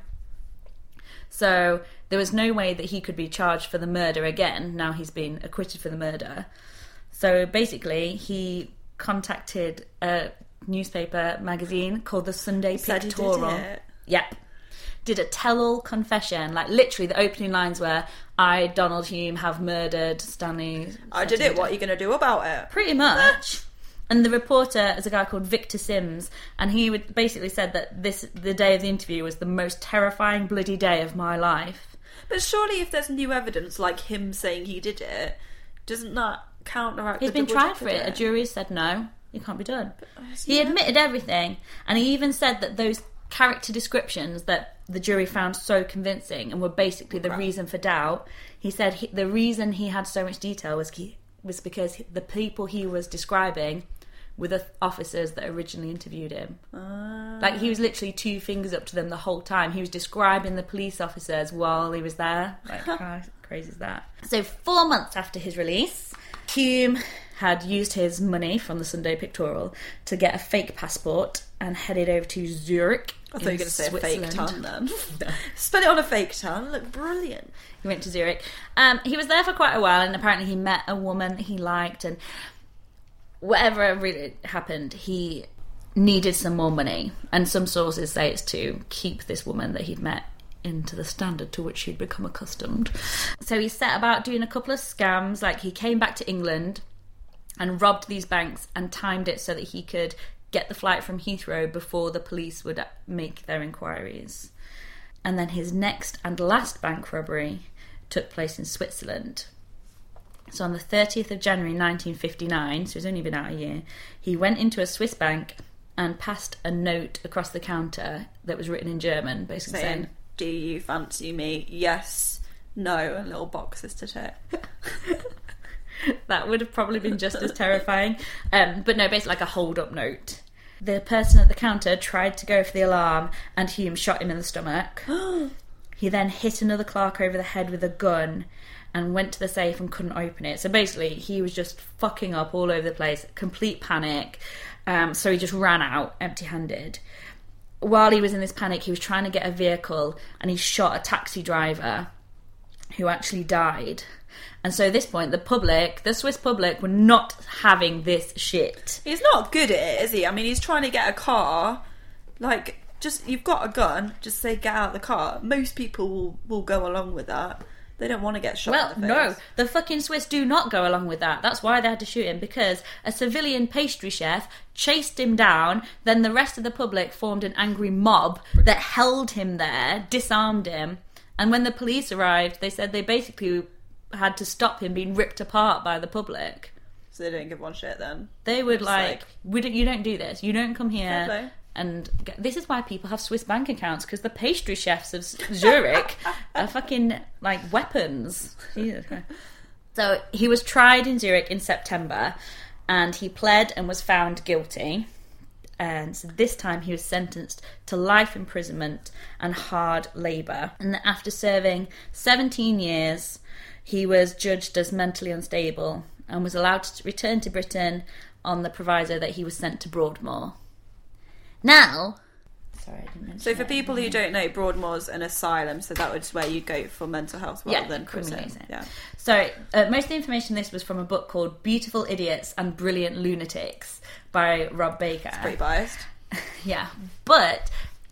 So there was no way that he could be charged for the murder again, now he's been acquitted for the murder. So basically, he contacted a newspaper magazine called the Sunday Said he did Pictorial. it. Yep. Did a tell-all confession. Like, literally, the opening lines were, I, Donald Hume, have murdered Stanley... I did it, what are you going to do about it? Pretty much. And the reporter is a guy called Victor Sims, and he would basically said that this the day of the interview was the most terrifying bloody day of my life. But surely if there's new evidence, like him saying he did it, doesn't that counteract He's the been double tried for it. A jeopardy? jury said no, it can't be done. He yeah. admitted everything, and he even said that those character descriptions that the jury found so convincing and were basically the Right. reason for doubt, he said he, the reason he had so much detail was he, was because the people he was describing were the officers that originally interviewed him. Uh, Like, he was literally two fingers up to them the whole time. He was describing the police officers while he was there. Like, how crazy is that? So four months after his release, Hume had used his money from the Sunday Pictorial to get a fake passport and headed over to Zurich. I thought you were going to say a fake Switzerland. ton then. Spend it on a fake ton. Look brilliant. He went to Zurich. Um, he was there for quite a while, and apparently he met a woman he liked, and whatever really happened, he needed some more money. And some sources say it's to keep this woman that he'd met into the standard to which he'd become accustomed. So he set about doing a couple of scams. Like, he came back to England and robbed these banks and timed it so that he could get the flight from Heathrow before the police would make their inquiries. And then his next and last bank robbery took place in Switzerland. So on the thirtieth of January nineteen fifty-nine, so he's only been out a year, he went into a Swiss bank and passed a note across the counter that was written in German, basically saying, Saying, do you fancy me? Yes, no, and little boxes to tick. that would have probably been just as terrifying. Um, but no, basically like a hold-up note. The person at the counter tried to go for the alarm, and Hume shot him in the stomach. He then hit another clerk over the head with a gun and went to the safe and couldn't open it. So basically, he was just fucking up all over the place, complete panic. Um, so he just ran out empty-handed. While he was in this panic, he was trying to get a vehicle, and he shot a taxi driver who actually died. And so at this point, the public, the Swiss public, were not having this shit. He's not good at it, is he? I mean, he's trying to get a car. Like, just, you've got a gun, just say get out of the car. Most people will, will go along with that. They don't want to get shot Well, in the no, face. the fucking Swiss do not go along with that. That's why they had to shoot him, because a civilian pastry chef chased him down, then the rest of the public formed an angry mob that held him there, disarmed him, and when the police arrived, they said they basically had to stop him being ripped apart by the public. So they didn't give one shit then. They would Just like, like- we don't, you don't do this. You don't come Fair here. play. And get, this is why people have Swiss bank accounts, because the pastry chefs of Zurich are fucking like weapons. Jesus Christ. So he was tried in Zurich in September, and he pled and was found guilty. And so this time he was sentenced to life imprisonment and hard labour. And then after serving seventeen years, he was judged as mentally unstable and was allowed to return to Britain on the proviso that he was sent to Broadmoor. Now... Sorry, I didn't mention So for that. people who don't know, Broadmoor's an asylum, so that was where you go for mental health rather Yeah, than prison. criminalising. Yeah. So uh, most of the information in this was from a book called Beautiful Idiots and Brilliant Lunatics by Rob Baker. It's pretty biased. Yeah. But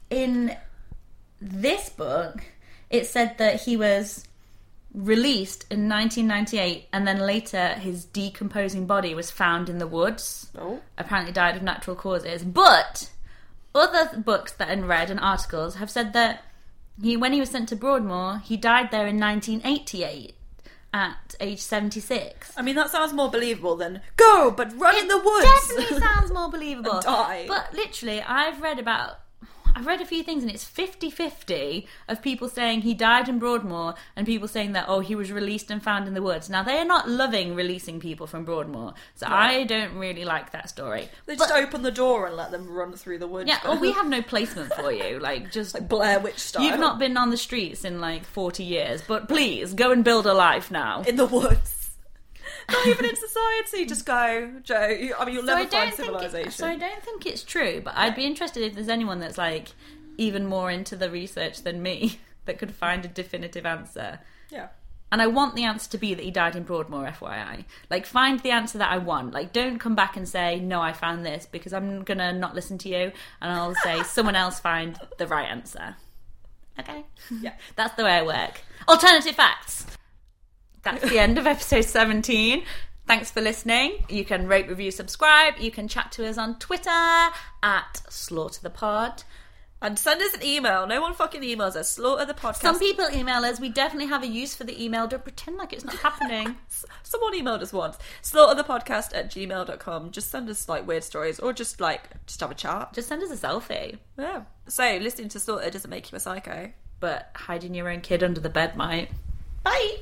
in this book, it said that he was released in nineteen ninety-eight, and then later his decomposing body was found in the woods. Oh. Apparently died of natural causes. But other books that I read and articles have said that he, when he was sent to Broadmoor, he died there in nineteen eighty-eight at age seventy-six. I mean, that sounds more believable than go, but run in the woods. Definitely sounds more believable. And die. But literally, I've read about... I've read a few things, and it's fifty-fifty of people saying he died in Broadmoor and people saying that, oh, he was released and found in the woods. Now, they are not loving releasing people from Broadmoor, so No. I don't really like that story. They But- just open the door and let them run through the woods. Yeah, well, we have no placement for you. Like, just... like Blair Witch style. You've not been on the streets in, like, forty years, but please, go and build a life now. in the woods. Not even in society. Just go, Joe. You, I mean, you'll So I never don't find think civilization. It, so I don't think it's true, but I'd be interested if there's anyone that's like even more into the research than me that could find a definitive answer. Yeah. And I want the answer to be that he died in Broadmoor, F Y I. Like, find the answer that I want. Like, don't come back and say, no, I found this, because I'm going to not listen to you, and I'll say, someone else find the right answer. Okay? Yeah. That's the way I work. Alternative facts. That's the end of episode seventeen. Thanks for listening. You can rate, review, subscribe. You can chat to us on Twitter at Slaughter the Pod. And send us an email. No one fucking emails us. Slaughter the podcast. Some people email us. We definitely have a use for the email. Don't pretend like it's not happening. Someone emailed us once. Slaughterthepodcast at gmail dot com. Just send us like weird stories or just like just have a chat. Just send us a selfie. Yeah. So listening to Slaughter doesn't make you a psycho. But hiding your own kid under the bed might. Bye!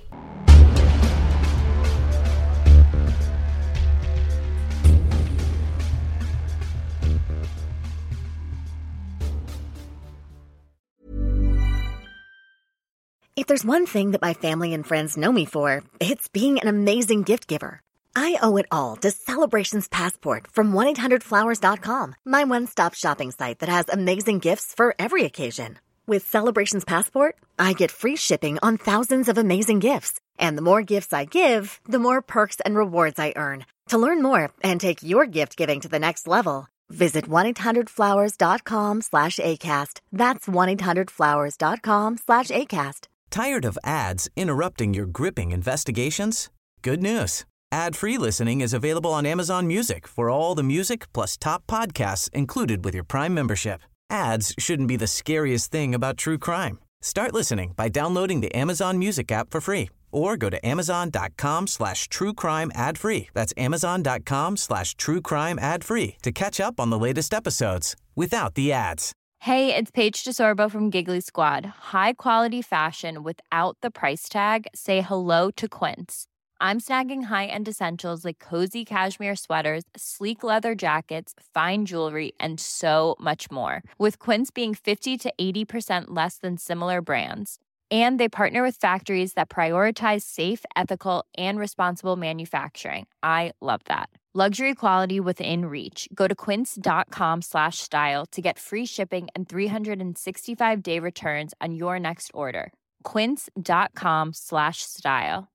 If there's one thing that my family and friends know me for, it's being an amazing gift giver. I owe it all to Celebrations Passport from one eight hundred flowers dot com, my one-stop shopping site that has amazing gifts for every occasion. With Celebrations Passport, I get free shipping on thousands of amazing gifts. And the more gifts I give, the more perks and rewards I earn. To learn more and take your gift giving to the next level, visit one eight hundred flowers dot com slash ACAST. That's one eight hundred flowers dot com slash ACAST. Tired of ads interrupting your gripping investigations? Good news. Ad-free listening is available on Amazon Music for all the music plus top podcasts included with your Prime membership. Ads shouldn't be the scariest thing about true crime. Start listening by downloading the Amazon Music app for free or go to amazon.com slash true crime ad free. That's amazon.com slash true crime ad free to catch up on the latest episodes without the ads. Hey, it's Paige DeSorbo from Giggly Squad. High quality fashion without the price tag. Say hello to Quince. I'm snagging high-end essentials like cozy cashmere sweaters, sleek leather jackets, fine jewelry, and so much more. With Quince being fifty to eighty percent less than similar brands. And they partner with factories that prioritize safe, ethical, and responsible manufacturing. I love that. Luxury quality within reach. Go to quince.com slash style to get free shipping and three sixty-five day returns on your next order. Quince.com slash style.